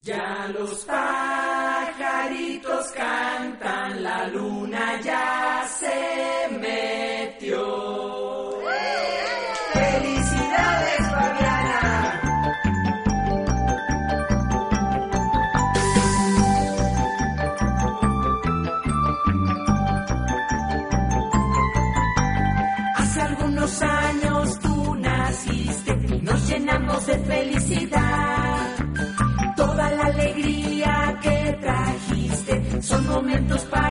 Ya los pajaritos cantan, la luna ya se metió. ¡Felicidades, Fabiana! Hace algunos años tú naciste y nos llenamos de felicidad. Toda la alegría que trajiste son momentos para